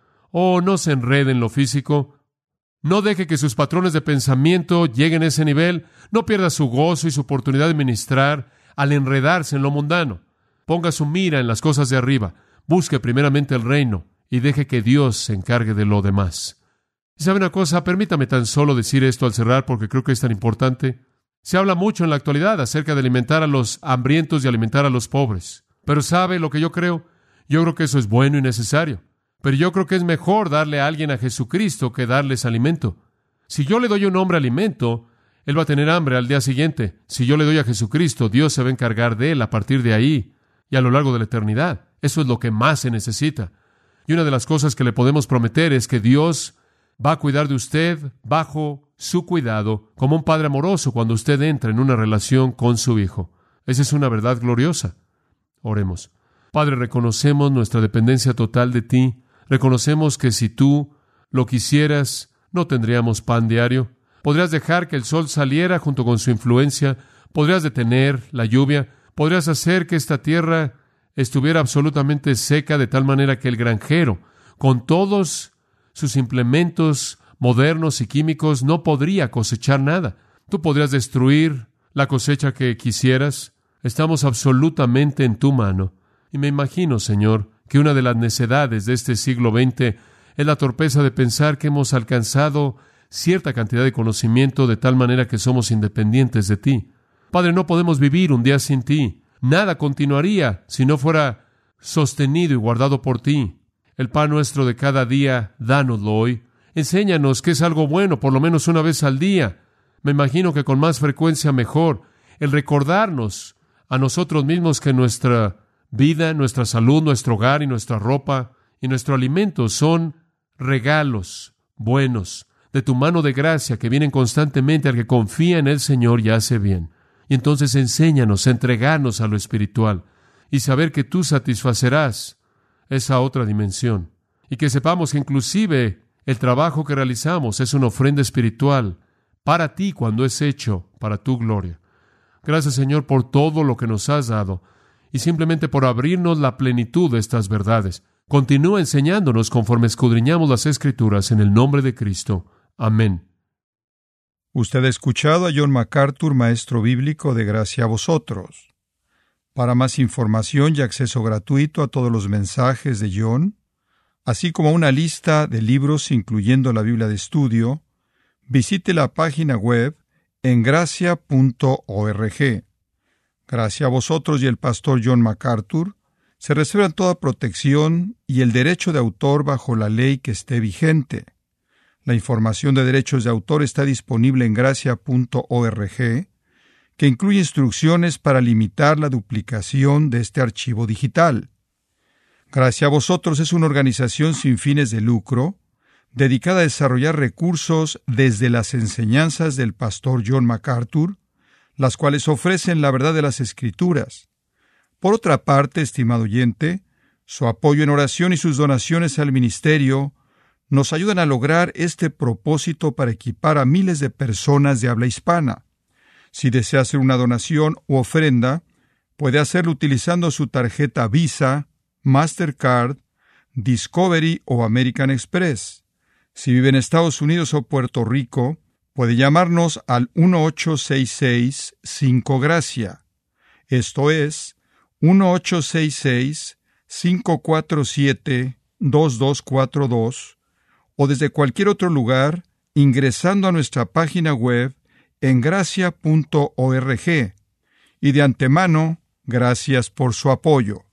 Oh, no se enrede en lo físico. No deje que sus patrones de pensamiento lleguen a ese nivel. No pierda su gozo y su oportunidad de ministrar al enredarse en lo mundano. Ponga su mira en las cosas de arriba. Busque primeramente el reino y deje que Dios se encargue de lo demás. ¿Y sabe una cosa? Permítame tan solo decir esto al cerrar porque creo que es tan importante. Se habla mucho en la actualidad acerca de alimentar a los hambrientos y alimentar a los pobres. Pero ¿sabe lo que yo creo? Yo creo que eso es bueno y necesario. Pero yo creo que es mejor darle a alguien a Jesucristo que darles alimento. Si yo le doy a un hombre alimento, él va a tener hambre al día siguiente. Si yo le doy a Jesucristo, Dios se va a encargar de él a partir de ahí y a lo largo de la eternidad. Eso es lo que más se necesita. Y una de las cosas que le podemos prometer es que Dios va a cuidar de usted bajo su cuidado, como un padre amoroso cuando usted entra en una relación con su hijo. Esa es una verdad gloriosa. Oremos. Padre, reconocemos nuestra dependencia total de ti. Reconocemos que si tú lo quisieras, no tendríamos pan diario. Podrías dejar que el sol saliera junto con su influencia. Podrías detener la lluvia. Podrías hacer que esta tierra estuviera absolutamente seca de tal manera que el granjero, con todos sus implementos modernos y químicos, no podría cosechar nada. Tú podrías destruir la cosecha que quisieras. Estamos absolutamente en tu mano. Y me imagino, Señor, que una de las necedades de este siglo veinte es la torpeza de pensar que hemos alcanzado cierta cantidad de conocimiento de tal manera que somos independientes de ti. Padre, no podemos vivir un día sin ti. Nada continuaría si no fuera sostenido y guardado por ti. El pan nuestro de cada día, dánoslo hoy. Enséñanos que es algo bueno, por lo menos una vez al día. Me imagino que con más frecuencia mejor. El recordarnos a nosotros mismos que nuestra vida, nuestra salud, nuestro hogar y nuestra ropa y nuestro alimento son regalos buenos de tu mano de gracia que vienen constantemente al que confía en el Señor y hace bien. Y entonces enséñanos a entregarnos a lo espiritual y saber que tú satisfacerás esa otra dimensión. Y que sepamos que inclusive el trabajo que realizamos es una ofrenda espiritual para ti cuando es hecho para tu gloria. Gracias, Señor, por todo lo que nos has dado y simplemente por abrirnos la plenitud de estas verdades. Continúa enseñándonos conforme escudriñamos las Escrituras en el nombre de Cristo. Amén. Usted ha escuchado a John MacArthur, maestro bíblico de Gracia a Vosotros. Para más información y acceso gratuito a todos los mensajes de John, así como una lista de libros incluyendo la Biblia de estudio, visite la página web en gracia punto org. Gracias a vosotros y el pastor John MacArthur, se reservan toda protección y el derecho de autor bajo la ley que esté vigente. La información de derechos de autor está disponible en gracia punto org, que incluye instrucciones para limitar la duplicación de este archivo digital. Gracias a vosotros es una organización sin fines de lucro, dedicada a desarrollar recursos desde las enseñanzas del pastor John MacArthur, las cuales ofrecen la verdad de las Escrituras. Por otra parte, estimado oyente, su apoyo en oración y sus donaciones al ministerio nos ayudan a lograr este propósito para equipar a miles de personas de habla hispana. Si desea hacer una donación u ofrenda, puede hacerlo utilizando su tarjeta Visa, Mastercard, Discovery o American Express. Si vive en Estados Unidos o Puerto Rico, puede llamarnos al uno ocho seis seis cinco Gracia. Esto es uno ocho seis seis cinco cuatro siete dos dos cuatro dos o desde cualquier otro lugar ingresando a nuestra página web en gracia punto org. Y de antemano, gracias por su apoyo.